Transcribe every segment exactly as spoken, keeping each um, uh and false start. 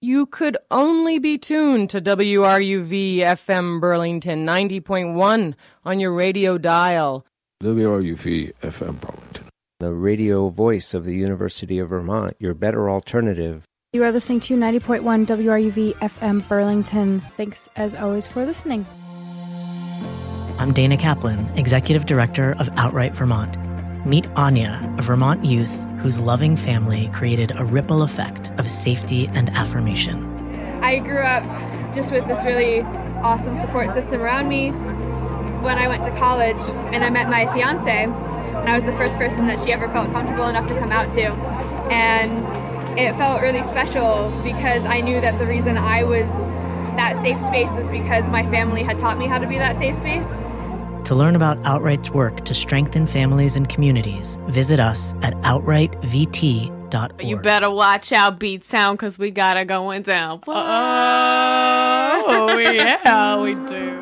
you could only be tuned to W R U V F M Burlington ninety point one on your radio dial. W R U V F M Burlington, the radio voice of the University of Vermont, your better alternative. You are listening to ninety point one W R U V F M Burlington. Thanks, as always, for listening. I'm Dana Kaplan, Executive Director of Outright Vermont. Meet Anya, a Vermont youth whose loving family created a ripple effect of safety and affirmation. I grew up just with this really awesome support system around me. When I went to college and I met my fiance, and I was the first person that she ever felt comfortable enough to come out to. And it felt really special because I knew that the reason I was that safe space was because my family had taught me how to be that safe space. To learn about Outright's work to strengthen families and communities, visit us at outright v t dot org. You better watch out, Beat Sound, because we got it going down. Oh, yeah, we do.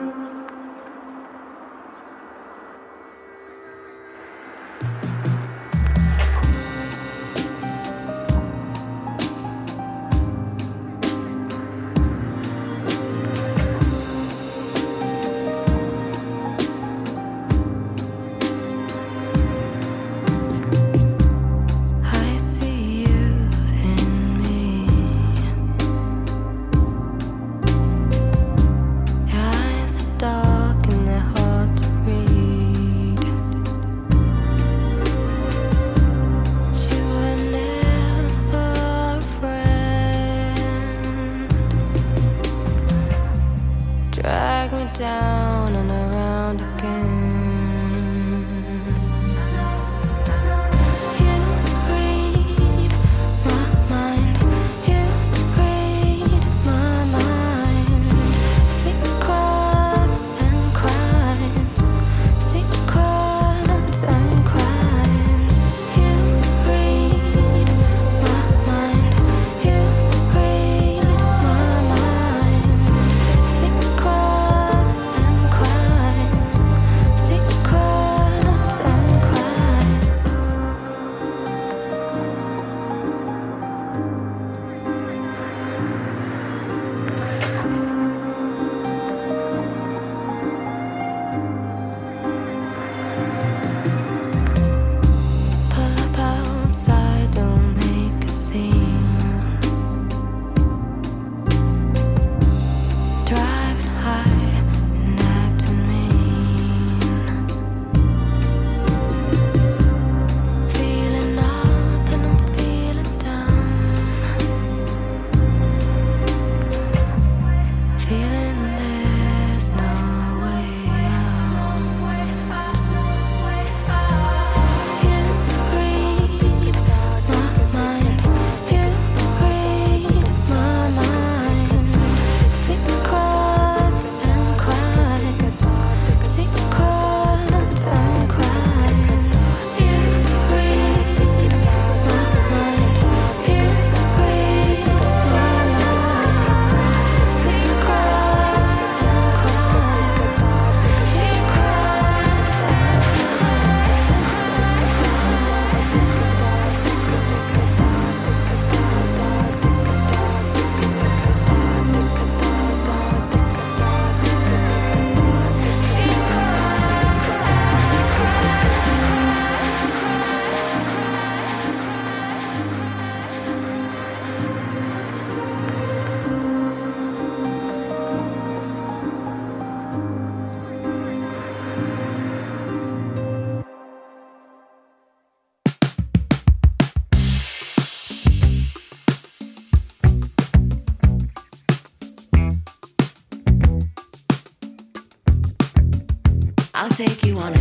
I'll take you on a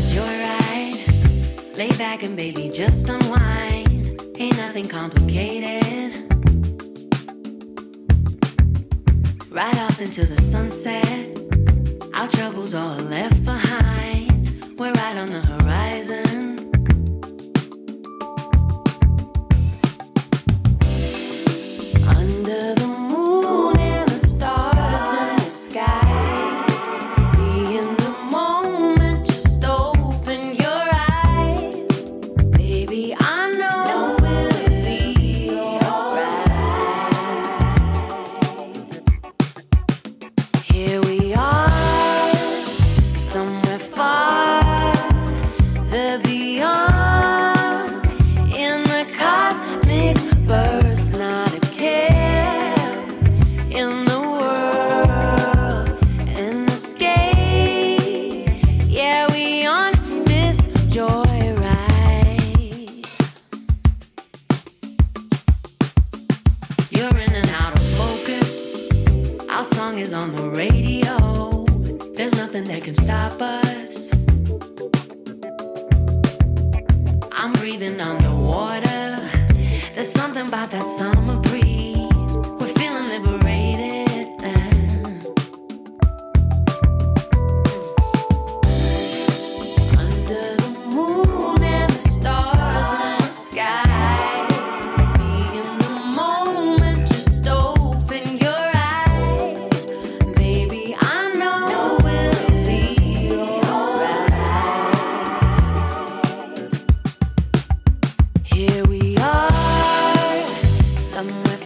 joyride. Lay back and baby, just unwind. Ain't nothing complicated. Right off into the sunset. Our troubles all left behind. We're right on the horizon. Under the moon and the stars in the sky. is on the radio. There's nothing that can stop us. I'm breathing underwater. There's something about that summer breeze. We're feeling liberated. Under the moon and the stars in the sky. Be in the moment, just open your eyes. Baby, I know we'll be alright. Here we are, somewhere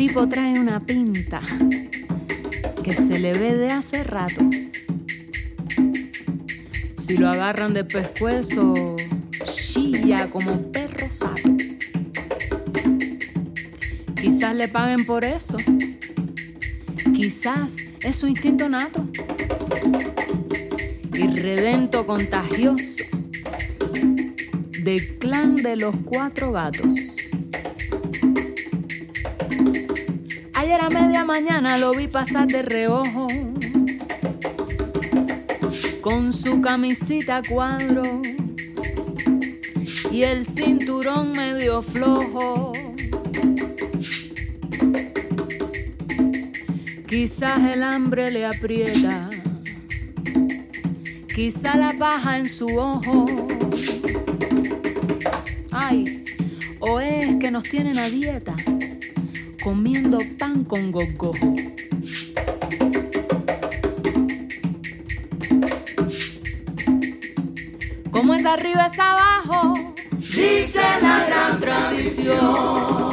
tipo trae una pinta que se le ve de hace rato. Si lo agarran de pescuezo, chilla como perro sato. Quizás le paguen por eso. Quizás es su instinto nato. Irredento contagioso del clan de los cuatro gatos. Ayer a media mañana lo vi pasar de reojo con su camisita a cuadro y el cinturón medio flojo. Quizás el hambre le aprieta, quizás la paja en su ojo. Ay, o es que nos tienen a dieta, comiendo pan con gogojo. Como es arriba es abajo, dice la gran tradición.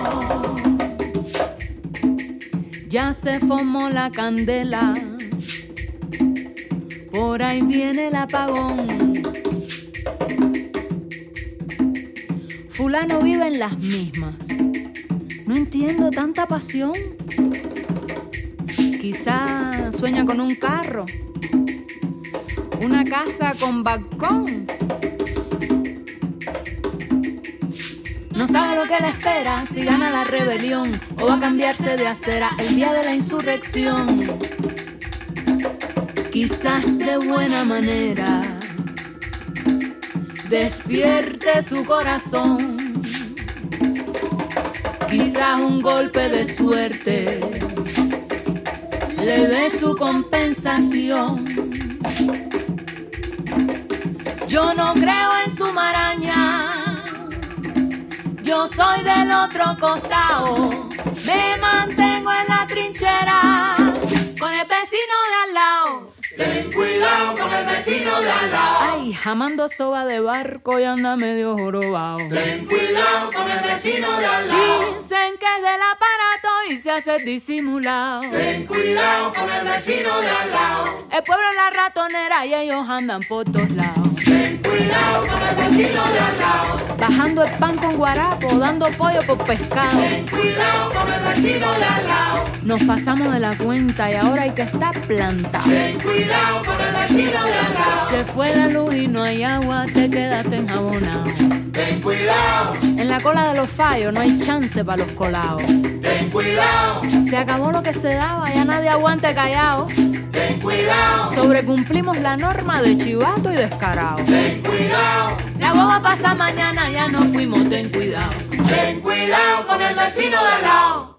Ya se formó la candela, por ahí viene el apagón. Fulano vive en las mismas, no entiendo tanta pasión. Quizá sueña con un carro, una casa con balcón. No sabe lo que le espera si gana la rebelión o va a cambiarse de acera el día de la insurrección. Quizás de buena manera despierte su corazón. Quizás un golpe de suerte le dé su compensación. Yo no creo en su maraña, yo soy del otro costado, me mantengo en la trinchera con el vecino de al lado. Ten cuidado con el vecino de al lado. Ay, jamando soga de barco y anda medio jorobado. Ten cuidado con el vecino de al lado. Dicen que es del aparato y se hace disimulado. Ten cuidado con el vecino de al lado. El pueblo es la ratonera y ellos andan por todos lados. Ten cuidado con el vecino de al lado. Bajando el pan con guarapo, dando pollo por pescado. Ten cuidado con el vecino de al lado. Nos pasamos de la cuenta y ahora hay que estar plantado. Ten cuidado con el vecino de al lado. Se fue la luz y no hay agua, te quedaste enjabonado. Ten cuidado. En la cola de los fallos no hay chance para los colados. Ten cuidado. Se acabó lo que se daba, ya nadie aguante callado. Ten cuidado. Sobrecumplimos la norma de chivato y descarado. Ten cuidado. La boba pasa mañana, ya no fuimos, ten cuidado. Ten cuidado con el vecino de al lado.